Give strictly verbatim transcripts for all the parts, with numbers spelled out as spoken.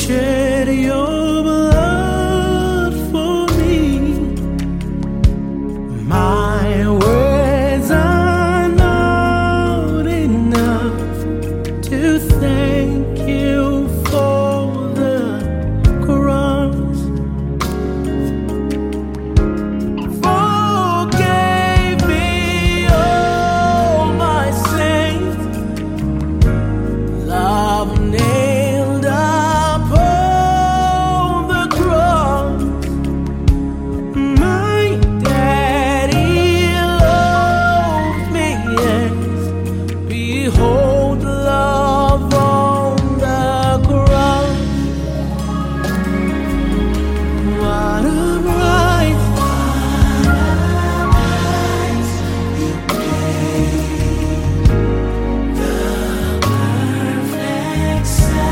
shed your blood for me. My words are not enough to thank you for the cross. Forgave me all my sins. Love nailed upon the cross. My daddy loved me, yes. Behold, love on the cross. What a price. Perfect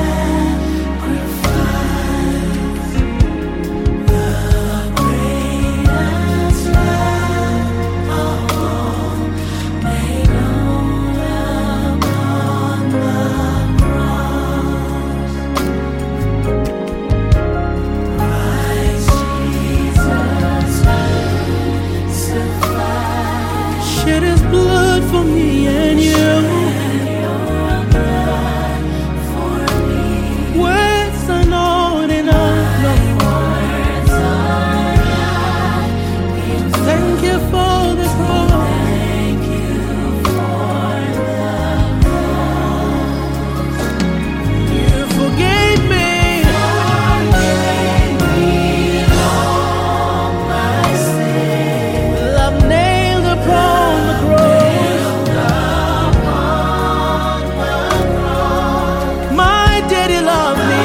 sacrifice, the greatest love of all, made known upon the cross. Christ Jesus crucified, Shed his blood for me and you. Words are not enough, Lord. Thank you for the cross. You forgave me. Love nailed upon the cross. My daddy loved me.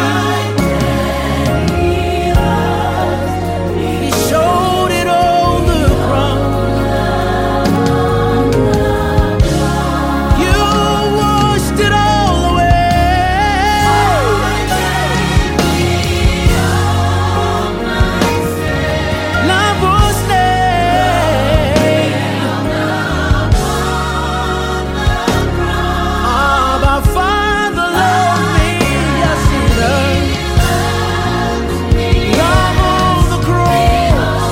He showed it on the cross. You washed it all away. Love was nailed. Our Father loved me, yes He does. Love on the cross,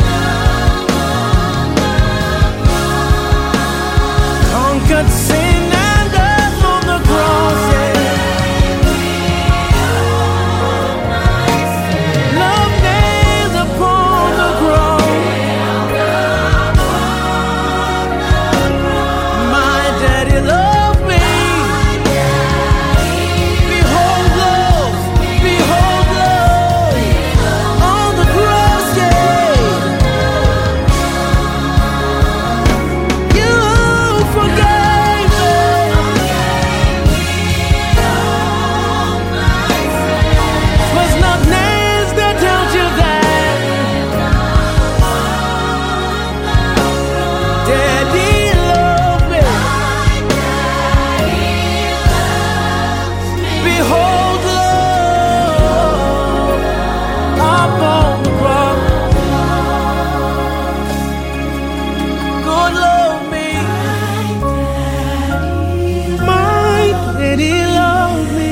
conquered sin and death on the cross. Yeah. Love nailed upon the cross. My daddy loved me. Behold love, behold love on the cross, yeah. You forgave me. Was not nails that held you there. Daddy loved me. Behold love upon the cross. God loved me. My daddy loved me.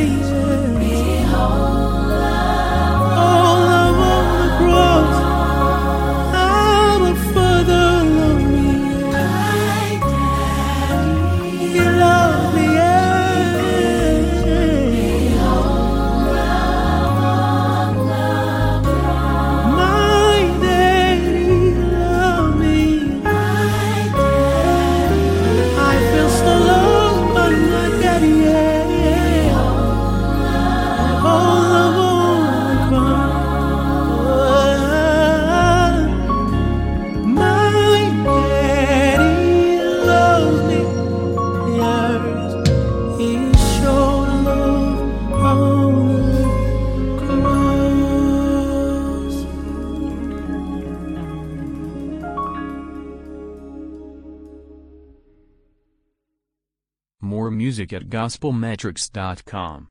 All love on the cross. Our Father loved me. He loved me. My daddy loved me. I feel so loved by my daddy. Yeah. All love on the cross. My daddy loves me. Yes, he showed love on the cross. More music at gospel metrics dot com.